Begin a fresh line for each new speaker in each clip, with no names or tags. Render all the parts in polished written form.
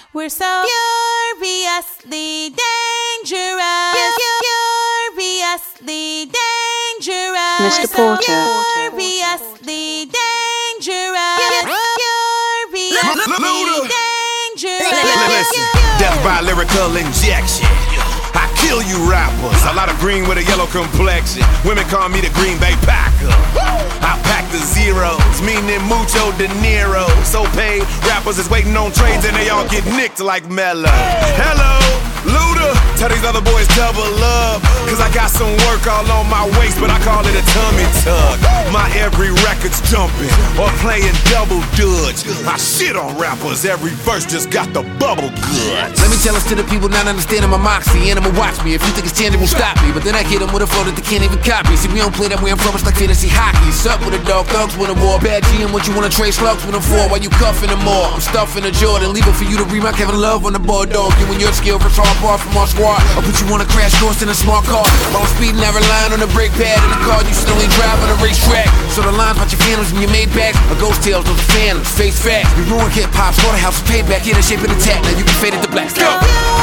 We're so furiously dangerous. Furiously dangerous.
Mr. Porter.
Furiously dangerous. Furiously dangerous.
Listen, death by lyrical injection. I kill you rappers. A lot of green with a yellow complexion. Women call me the Green Bay Packer. I pack the zeros, meaning mucho De Niro. So paid rappers is waiting on trades and they all get nicked like Mello. Hello, Luda. Tell these other boys double up, cause I got some work all on my waist, but I call it a tummy tuck. My every record's jumping or playing double dutch. I shit on rappers, every verse just got the bubble guts.
Let me tell this to the people not understanding my moxie. Animal watch me, if you think it's tangible, stop me. But then I hit them with a flow that they can't even copy. See, we don't play that way I'm from, it's like fantasy hockey. Sup with a dog, thugs with a war. Bad G and what you wanna trade slugs with them for. While you cuffing them more, I'm stuffing a Jordan. Leave it for you to read my Kevin Love on the board, dog. You and your skill versus hard bar from our squad. I'll put you on a crash course in a smart car. While I'm speeding, I relying on the brake pad. In the car, you still ain't drive on the racetrack. So the lines about your phantoms and your made backs are ghost tales, those are phantoms, face facts. We ruin hip-hop, slaughterhouse, payback. Here, the shape of the tap, now you can fade it to black. Go!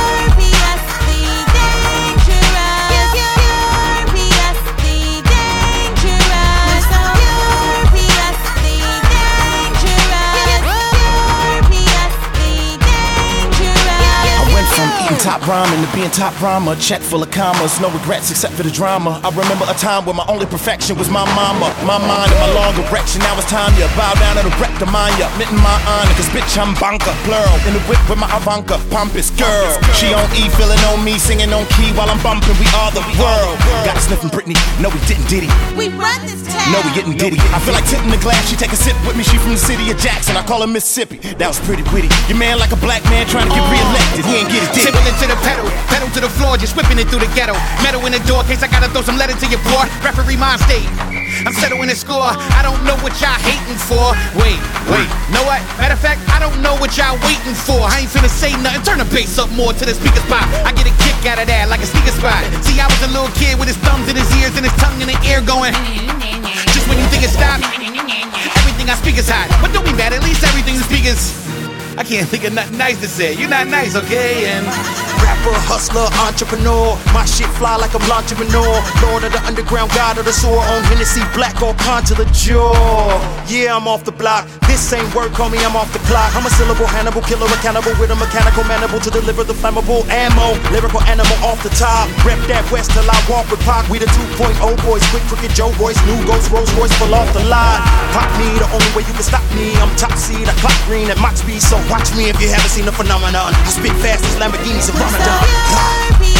Top rhyming to being top rhymer, check full of commas, no regrets except for the drama. I remember a time where my only perfection was my mama, my mind and my long erection. Now it's time you bow down and erect the mind ya, mitten my honor, cause bitch I'm banker, plural. In the whip with my Ivanka, pompous girl. She on E, feeling on me, singing on key while I'm bumping. We are the world. Got us sniffing Britney, no we didn't diddy.
We run this town.
No we getting diddy. I feel like tipping the glass, she take a sip with me. She from the city of Jackson, I call her Mississippi. That was pretty witty. Your man like a black man trying to get re-elected, he ain't get it did.
To the pedal to the floor, just whipping it through the ghetto. Metal in the door, case I gotta throw some lead into your boy. Referee mind state, I'm settling the score. I don't know what y'all hating for. Wait, know what? Matter of fact, I don't know what y'all waiting for. I ain't finna say nothing, turn the bass up more to the speakers pop. I get a kick out of that like a sneaker spot. See, I was a little kid with his thumbs in his ears and his tongue in the air going. Just when you think it stopped, everything I speak is hot. But don't be mad, at least everything you speak is. I can't think of nothing nice to say. You're not nice, okay? And
rapper, hustler, entrepreneur. My shit fly like a entrepreneur. Lord of the underground, god of the sewer. On Hennessy, black or consular jaw. Yeah, I'm off the block. This ain't work, homie, I'm off the clock. I'm a syllable Hannibal, killer, a cannibal with a mechanical mandible to deliver the flammable ammo. Lyrical animal off the top. Rep that west till I walk with Pac. We the 2.0 boys, quick crooked Joe boys. New Ghost, Rolls Royce, full off the lot. Pop me, the only way you can stop me. I'm top seed, I clock green at Mach speed. So watch me if you haven't seen the phenomenon. I spit fast as Lamborghinis and Ramadan.